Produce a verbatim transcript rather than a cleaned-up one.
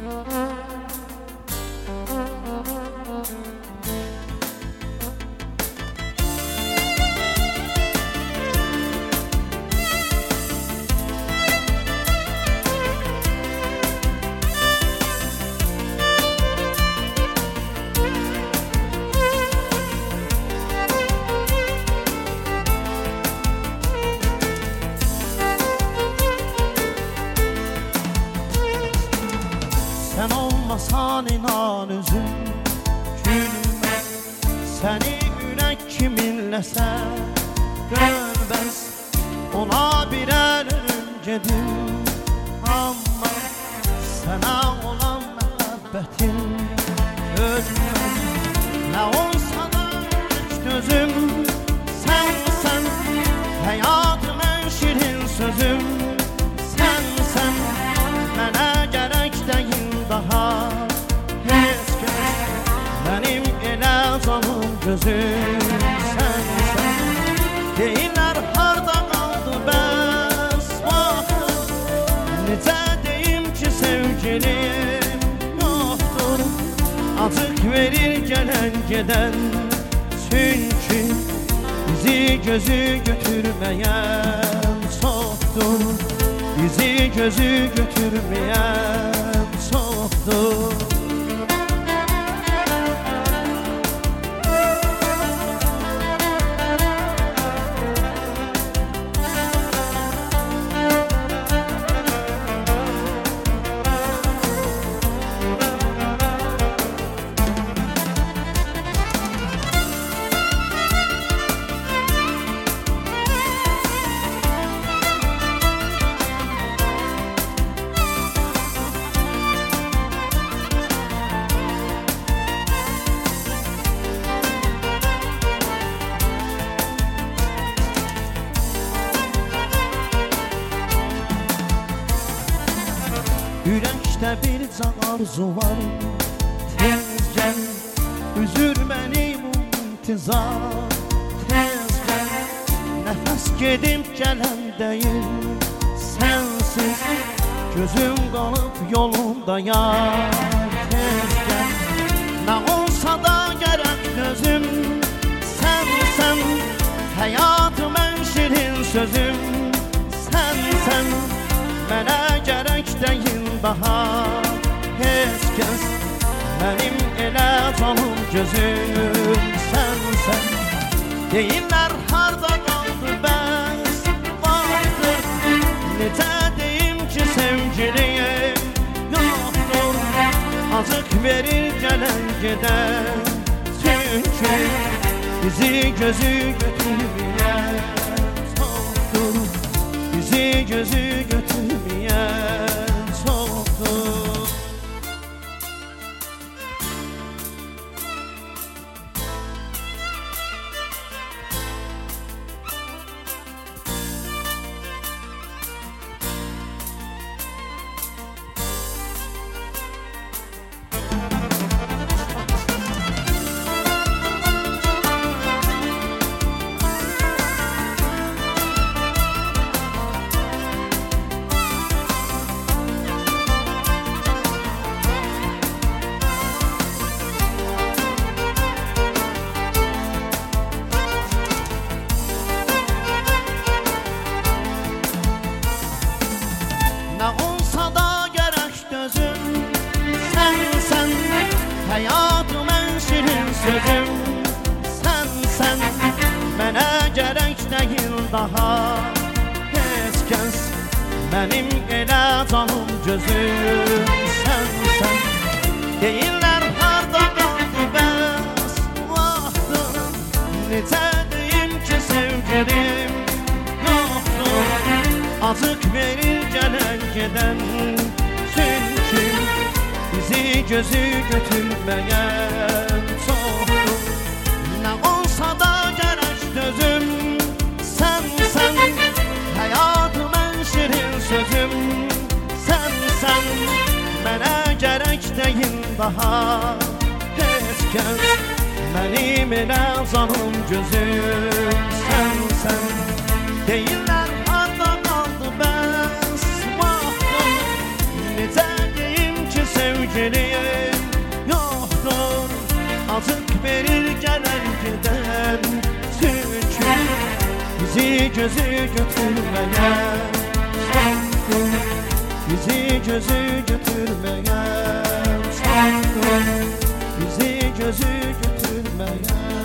Sen olmasan inan üzüm gülme, seni yürek kiminləsə görməz. Ona birər ölümcedir, amma sənə olan məhəbbətim ölməz. Nə olsa da ilk gözüm sənsən, həyatım ən şirin sözüm sənsən. Mənə gərək deyil daha heç kəs, mənim elə canım gözüm sənsən. Deyirlər harda qaldı bəs vaxtım, necə deyim ki sevgilim yoxdur. Acıq verir gələn gedən, çünki bizi gözü götürməyən çoxdur. Bizi gözü götürmeyen çoktur. Ürəkdə bir can arzu var, tez gəl, üzür mənim intizar. Tez gəl, nəfəs gedib gələndəyim sənsiz, gözüm qalıb yolundayam. Tez gəl, nə olsa da gərək gözüm sənsən, həyatım ən şirin sözüm sənsən. Mənə gərək deyil daha heç kəs, mənim elə canım gözüm sənsən. Deyirlər harda qaldı bəs vaxtım, necə deyim ki sevgilim yoxdur. Acıq verir gələn gedən, çünki bizi gözü götürməyən çoxdur. Bizi gözü götürməyən çoxdur. Nə olsa da gərək dözüm sənsən, həyatım ən şirin sözüm sənsən. Mənə gərək deyil daha heç kəs, mənim elə canım gözüm sənsən. Deyirlər harda qaldı bəs vaxtım, necə deyim ki sevgilim yoxdur. Acıq verir gələn gedən, çünki bizi gözü götürməyən çoxdur. Nə olsa da gərək dözüm sənsən, həyatım ən şirin sözüm sənsən. Mənə gərək deyil daha heç kəs, mənim elə canım gözüm sənsən. Deyirlər harda qaldı bəs vaxtım, necə deyim ki sevgilim verir gelir gider. Çünkü bizi gözü götürmeyen, bizi gözü götürmeyen, bizi gözü götürmeyen.